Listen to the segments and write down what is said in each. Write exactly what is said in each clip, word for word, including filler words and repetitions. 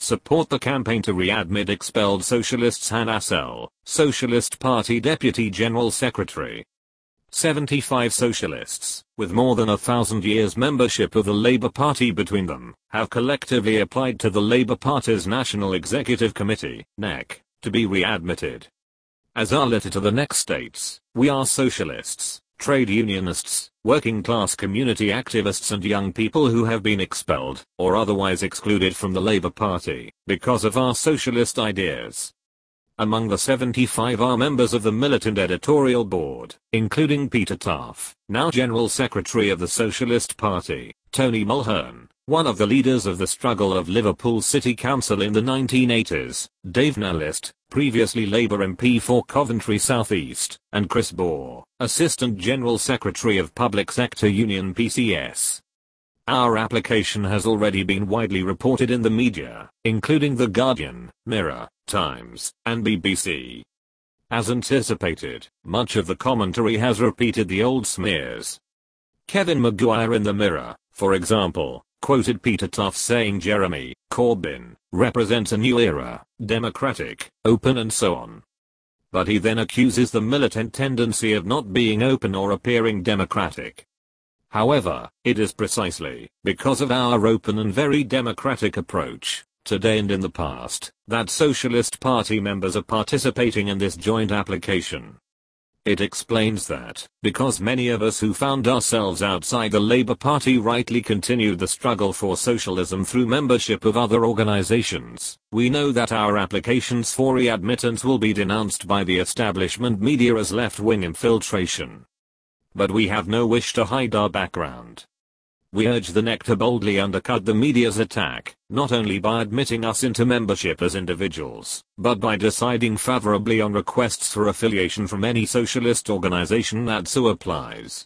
support the campaign to readmit expelled socialists. Hannah Sell, Socialist Party Deputy General Secretary. seventy-five socialists, with more than a thousand years membership of the Labour Party between them, have collectively applied to the Labour Party's National Executive Committee, N E C, to be readmitted. As our letter to the N E C states, we are socialists, trade unionists, working class community activists and young people who have been expelled, or otherwise excluded from the Labour Party, because of our socialist ideas. Among the seventy-five are members of the militant editorial board, including Peter Tough, now General Secretary of the Socialist Party, Tony Mulhern, one of the leaders of the struggle of Liverpool City Council in the nineteen eighties, Dave Nallist, previously Labour M P for Coventry South East, and Chris Bohr, Assistant General Secretary of Public Sector Union P C S. Our application has already been widely reported in the media, including The Guardian, Mirror, Times, and B B C. As anticipated, much of the commentary has repeated the old smears. Kevin Maguire in the Mirror, for example, quoted Peter Tough saying Jeremy Corbyn represents a new era, democratic, open and so on. But he then accuses the militant tendency of not being open or appearing democratic. However, it is precisely because of our open and very democratic approach, today and in the past, that Socialist Party members are participating in this joint application. It explains that, because many of us who found ourselves outside the Labour Party rightly continued the struggle for socialism through membership of other organisations, we know that our applications for readmittance will be denounced by the establishment media as left-wing infiltration. But we have no wish to hide our background. We urge the N E C to boldly undercut the media's attack, not only by admitting us into membership as individuals, but by deciding favorably on requests for affiliation from any socialist organization that so applies.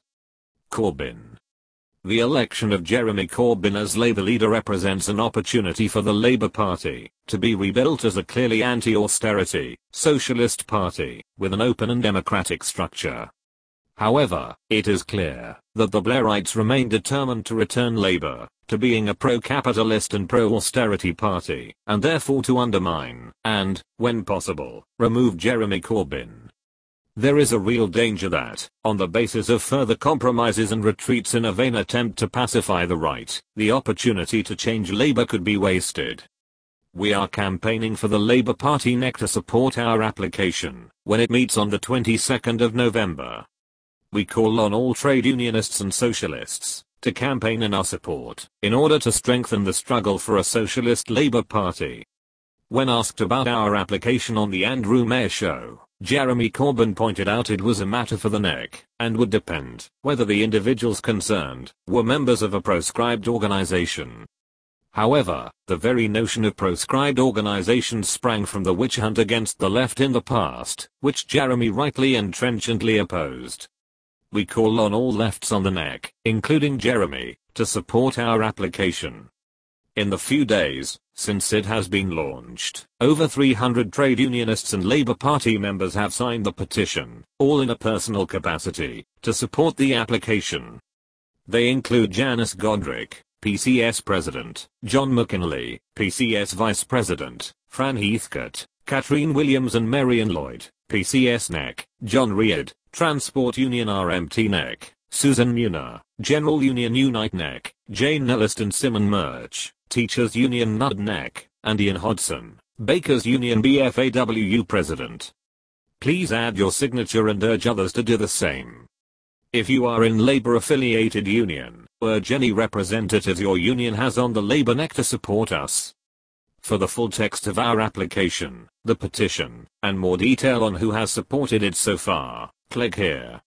Corbyn. The election of Jeremy Corbyn as Labour leader represents an opportunity for the Labour Party to be rebuilt as a clearly anti-austerity, socialist party, with an open and democratic structure. However, it is clear that the Blairites remain determined to return Labour to being a pro-capitalist and pro-austerity party, and therefore to undermine, and, when possible, remove Jeremy Corbyn. There is a real danger that, on the basis of further compromises and retreats in a vain attempt to pacify the right, the opportunity to change Labour could be wasted. We are campaigning for the Labour Party N E C to support our application when it meets on the twenty-second of November. We call on all trade unionists and socialists to campaign in our support, in order to strengthen the struggle for a socialist Labour Party. When asked about our application on the Andrew Mayer show, Jeremy Corbyn pointed out it was a matter for the N E C, and would depend whether the individuals concerned were members of a proscribed organisation. However, the very notion of proscribed organisations sprang from the witch hunt against the left in the past, which Jeremy rightly and trenchantly opposed. We call on all lefts on the N E C, including Jeremy, to support our application. In the few days since it has been launched, over three hundred trade unionists and Labour Party members have signed the petition, all in a personal capacity, to support the application. They include Janice Godric, P C S President, John McKinley, P C S Vice President, Fran Heathcote, Katrine Williams and Marion Lloyd, P C S N E C, John Reid, Transport Union R M T N E C, Susan Munar, General Union Unite N E C, Jane Nellist and Simon Murch, Teachers Union N U D N E C, and Ian Hodson, Bakers Union B F A W U President. Please add your signature and urge others to do the same. If you are in Labour-affiliated union, urge any representatives your union has on the Labour N E C to support us. For the full text of our application, the petition, and more detail on who has supported it so far, click here.